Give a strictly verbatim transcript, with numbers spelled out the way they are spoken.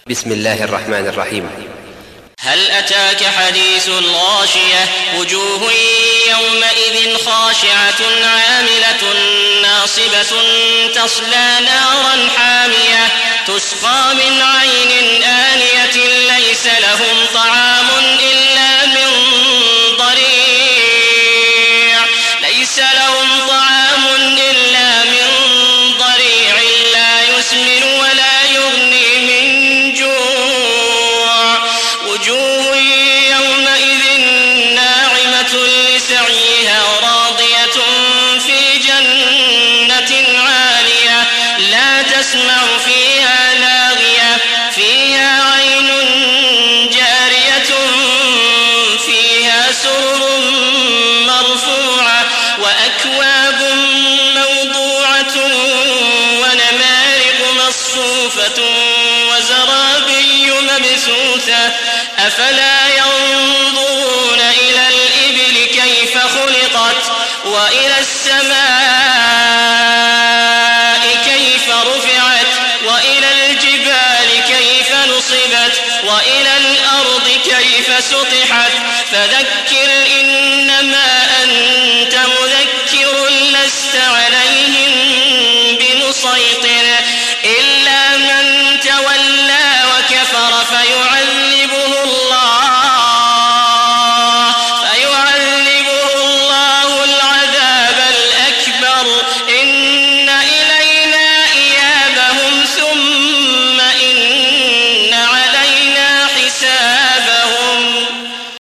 بسم الله الرحمن الرحيم. هل أتاك حديث الغاشية وجوه يومئذ خاشعة عاملة ناصبة تصلى نارا حامية تسقى من عين آنية ليس لهم طعام إلا من ضريع ليس لهم طعام إلا من ضريع لا يسمن ولا يغني من جوع وجوه يومئذ ناعمة لسعيها راضية في جنة عالية لا تسمع فيها لاغية فيها عين جارية فيها سرر مرفوعة وأكواب موضوعة ونمارق مصفوفة وزرابي مبثوثة أفلا ينظرون إلى الإبل كيف خلقت وإلى السماء كيف رفعت وإلى الجبال كيف نصبت وإلى الأرض كيف سطحت فذكر إنما أنت مذكر لست عليهم